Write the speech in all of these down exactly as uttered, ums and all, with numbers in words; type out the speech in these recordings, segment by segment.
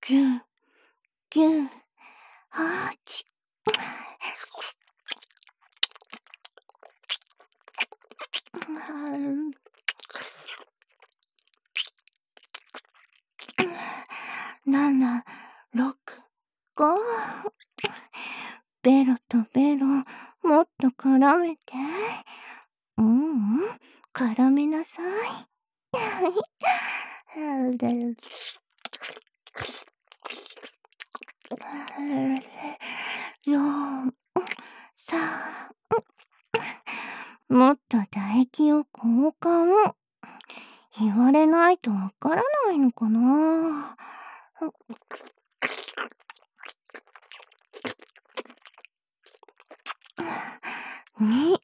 きゅう、きゅう、はち。なな、ろく、ご。ベロとベロ、もっと絡めて。ううん、絡めなさい。よん、さん。もっと唾液を交換。言われないとわからないのかな。に。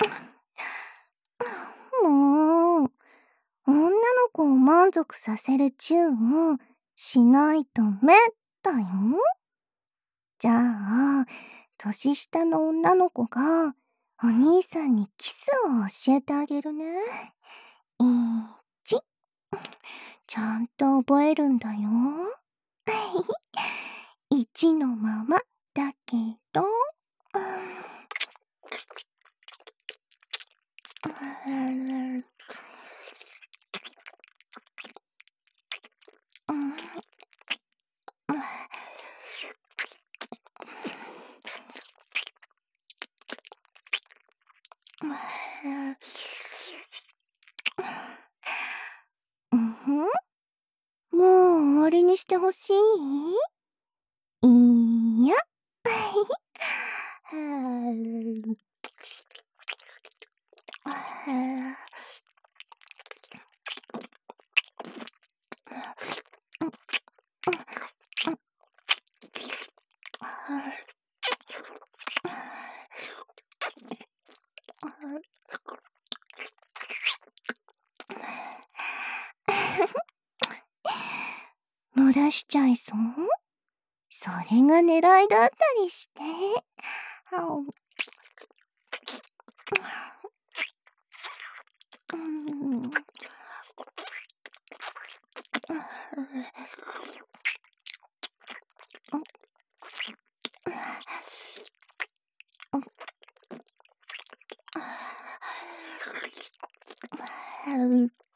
もう、女の子を満足させるチューをしないとめったよ。じゃあ、年下の女の子がお兄さんにキスを教えてあげるね。いち。ちゃんと覚えるんだよ。いちのままだけど。うんふん？もう終わりにしてほしい？いいや。漏らしちゃいそう？それが狙いだったりして。うん